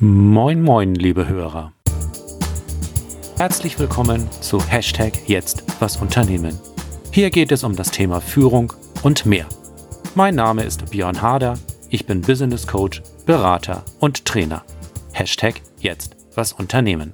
Moin moin, liebe Hörer. Herzlich willkommen zu #Jetzt was unternehmen. Hier geht es um das Thema Führung und mehr. Mein Name ist Björn Harder, ich bin Business Coach, Berater und Trainer. #Jetzt was unternehmen.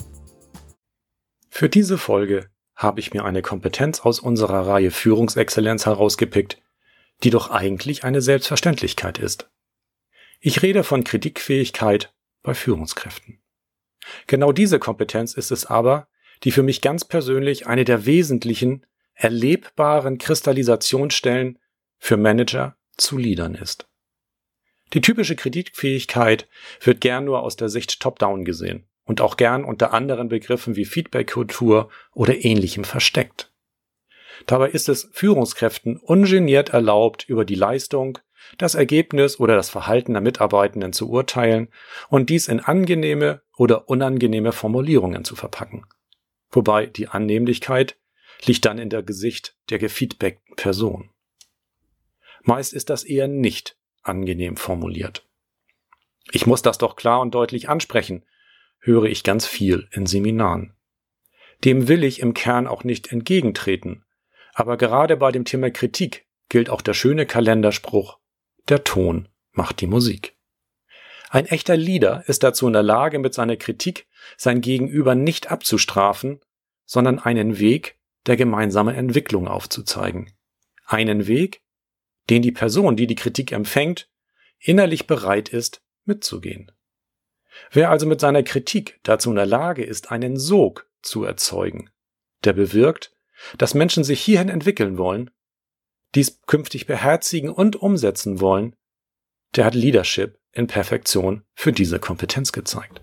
Für diese Folge habe ich mir eine Kompetenz aus unserer Reihe Führungsexzellenz herausgepickt, die doch eigentlich eine Selbstverständlichkeit ist. Ich rede von Kritikfähigkeit bei Führungskräften. Genau diese Kompetenz ist es aber, die für mich ganz persönlich eine der wesentlichen, erlebbaren Kristallisationsstellen für Manager zu Leadern ist. Die typische Kritikfähigkeit wird gern nur aus der Sicht Top-Down gesehen und auch gern unter anderen Begriffen wie Feedback-Kultur oder Ähnlichem versteckt. Dabei ist es Führungskräften ungeniert erlaubt, über die Leistung, das Ergebnis oder das Verhalten der Mitarbeitenden zu urteilen und dies in angenehme oder unangenehme Formulierungen zu verpacken. Wobei die Annehmlichkeit liegt dann in der Gesicht der gefeedbackten Person. Meist ist das eher nicht angenehm formuliert. Ich muss das doch klar und deutlich ansprechen, höre ich ganz viel in Seminaren. Dem will ich im Kern auch nicht entgegentreten, aber gerade bei dem Thema Kritik gilt auch der schöne Kalenderspruch: Der Ton macht die Musik. Ein echter Leader ist dazu in der Lage, mit seiner Kritik sein Gegenüber nicht abzustrafen, sondern einen Weg der gemeinsamen Entwicklung aufzuzeigen. Einen Weg, den die Person, die die Kritik empfängt, innerlich bereit ist, mitzugehen. Wer also mit seiner Kritik dazu in der Lage ist, einen Sog zu erzeugen, der bewirkt, dass Menschen sich hierhin entwickeln wollen, dies künftig beherzigen und umsetzen wollen, der hat Leadership in Perfektion für diese Kompetenz gezeigt.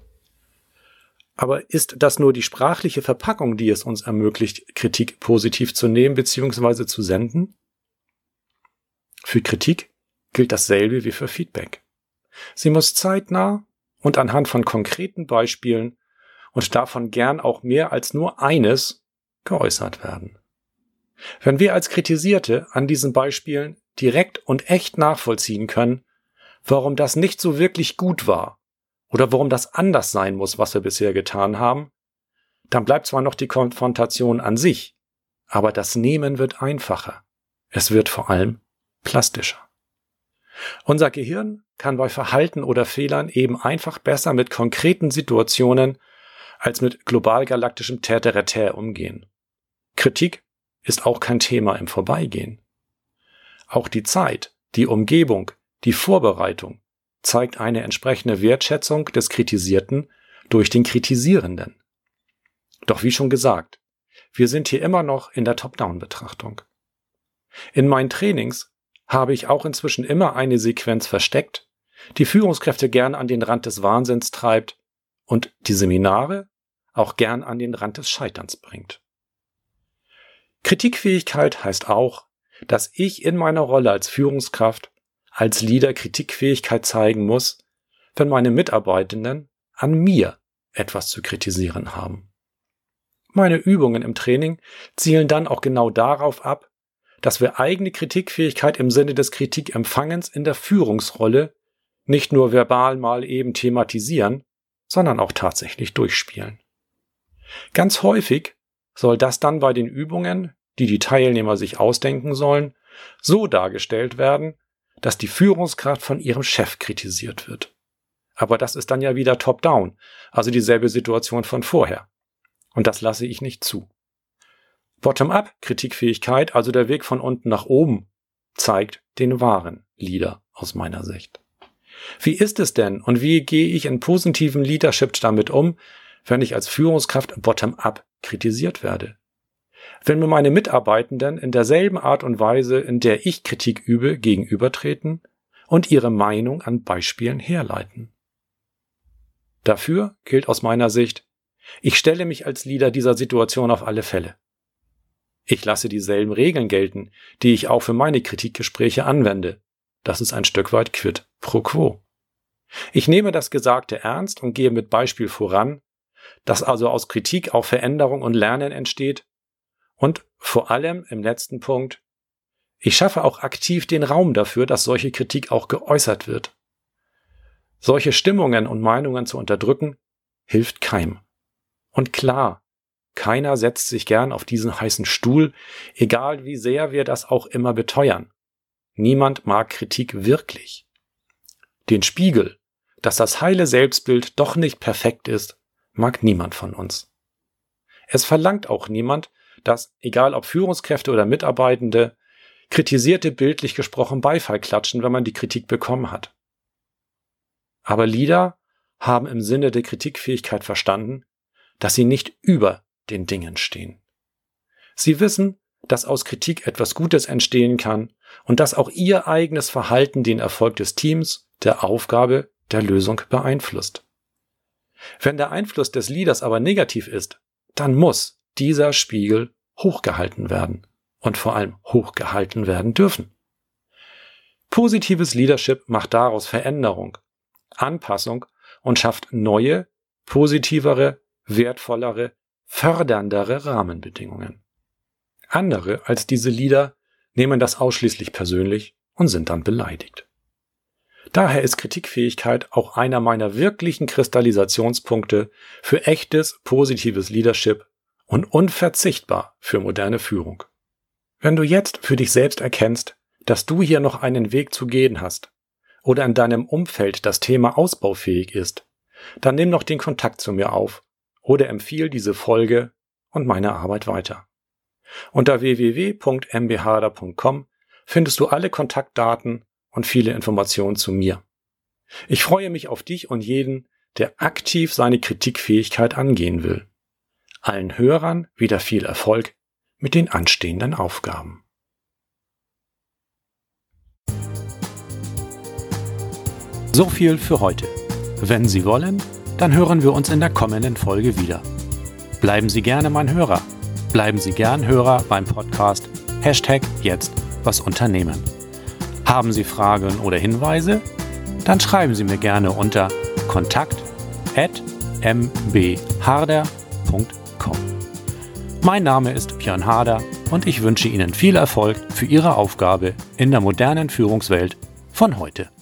Aber ist das nur die sprachliche Verpackung, die es uns ermöglicht, Kritik positiv zu nehmen bzw. zu senden? Für Kritik gilt dasselbe wie für Feedback. Sie muss zeitnah und anhand von konkreten Beispielen und davon gern auch mehr als nur eines geäußert werden. Wenn wir als Kritisierte an diesen Beispielen direkt und echt nachvollziehen können, warum das nicht so wirklich gut war oder warum das anders sein muss, was wir bisher getan haben, dann bleibt zwar noch die Konfrontation an sich, aber das Nehmen wird einfacher. Es wird vor allem plastischer. Unser Gehirn kann bei Verhalten oder Fehlern eben einfach besser mit konkreten Situationen als mit global-galaktischem Terre-Terre umgehen. Kritik ist auch kein Thema im Vorbeigehen. Auch die Zeit, die Umgebung, die Vorbereitung zeigt eine entsprechende Wertschätzung des Kritisierten durch den Kritisierenden. Doch wie schon gesagt, wir sind hier immer noch in der Top-Down-Betrachtung. In meinen Trainings habe ich auch inzwischen immer eine Sequenz versteckt, die Führungskräfte gern an den Rand des Wahnsinns treibt und die Seminare auch gern an den Rand des Scheiterns bringt. Kritikfähigkeit heißt auch, dass ich in meiner Rolle als Führungskraft, als Leader Kritikfähigkeit zeigen muss, wenn meine Mitarbeitenden an mir etwas zu kritisieren haben. Meine Übungen im Training zielen dann auch genau darauf ab, dass wir eigene Kritikfähigkeit im Sinne des Kritikempfangens in der Führungsrolle nicht nur verbal mal eben thematisieren, sondern auch tatsächlich durchspielen. Ganz häufig soll das dann bei den Übungen, die die Teilnehmer sich ausdenken sollen, so dargestellt werden, dass die Führungskraft von ihrem Chef kritisiert wird. Aber das ist dann ja wieder top-down, also dieselbe Situation von vorher. Und das lasse ich nicht zu. Bottom-up Kritikfähigkeit, also der Weg von unten nach oben, zeigt den wahren Leader aus meiner Sicht. Wie ist es denn und wie gehe ich in positiven Leadership damit um, wenn ich als Führungskraft bottom-up kritisiert werde? Wenn mir meine Mitarbeitenden in derselben Art und Weise, in der ich Kritik übe, gegenübertreten und ihre Meinung an Beispielen herleiten. Dafür gilt aus meiner Sicht, ich stelle mich als Leader dieser Situation auf alle Fälle. Ich lasse dieselben Regeln gelten, die ich auch für meine Kritikgespräche anwende. Das ist ein Stück weit quid pro quo. Ich nehme das Gesagte ernst und gehe mit Beispiel voran, dass also aus Kritik auch Veränderung und Lernen entsteht. Und vor allem im letzten Punkt, ich schaffe auch aktiv den Raum dafür, dass solche Kritik auch geäußert wird. Solche Stimmungen und Meinungen zu unterdrücken, hilft keinem. Und klar, keiner setzt sich gern auf diesen heißen Stuhl, egal wie sehr wir das auch immer beteuern. Niemand mag Kritik wirklich. Den Spiegel, dass das heile Selbstbild doch nicht perfekt ist, mag niemand von uns. Es verlangt auch niemand, dass, egal ob Führungskräfte oder Mitarbeitende, Kritisierte bildlich gesprochen Beifall klatschen, wenn man die Kritik bekommen hat. Aber Leader haben im Sinne der Kritikfähigkeit verstanden, dass sie nicht über den Dingen stehen. Sie wissen, dass aus Kritik etwas Gutes entstehen kann und dass auch ihr eigenes Verhalten den Erfolg des Teams, der Aufgabe, der Lösung beeinflusst. Wenn der Einfluss des Leaders aber negativ ist, dann muss dieser Spiegel hochgehalten werden und vor allem hochgehalten werden dürfen. Positives Leadership macht daraus Veränderung, Anpassung und schafft neue, positivere, wertvollere, förderndere Rahmenbedingungen. Andere als diese Leader nehmen das ausschließlich persönlich und sind dann beleidigt. Daher ist Kritikfähigkeit auch einer meiner wirklichen Kristallisationspunkte für echtes, positives Leadership und unverzichtbar für moderne Führung. Wenn du jetzt für dich selbst erkennst, dass du hier noch einen Weg zu gehen hast oder in deinem Umfeld das Thema ausbaufähig ist, dann nimm noch den Kontakt zu mir auf oder empfiehl diese Folge und meine Arbeit weiter. Unter www.mbharder.com findest du alle Kontaktdaten und viele Informationen zu mir. Ich freue mich auf dich und jeden, der aktiv seine Kritikfähigkeit angehen will. Allen Hörern wieder viel Erfolg mit den anstehenden Aufgaben. So viel für heute. Wenn Sie wollen, dann hören wir uns in der kommenden Folge wieder. Bleiben Sie gerne mein Hörer. Bleiben Sie gern Hörer beim Podcast #jetzt was unternehmen. Haben Sie Fragen oder Hinweise? Dann schreiben Sie mir gerne unter kontakt@mbharder.com. Mein Name ist Björn Harder und ich wünsche Ihnen viel Erfolg für Ihre Aufgabe in der modernen Führungswelt von heute.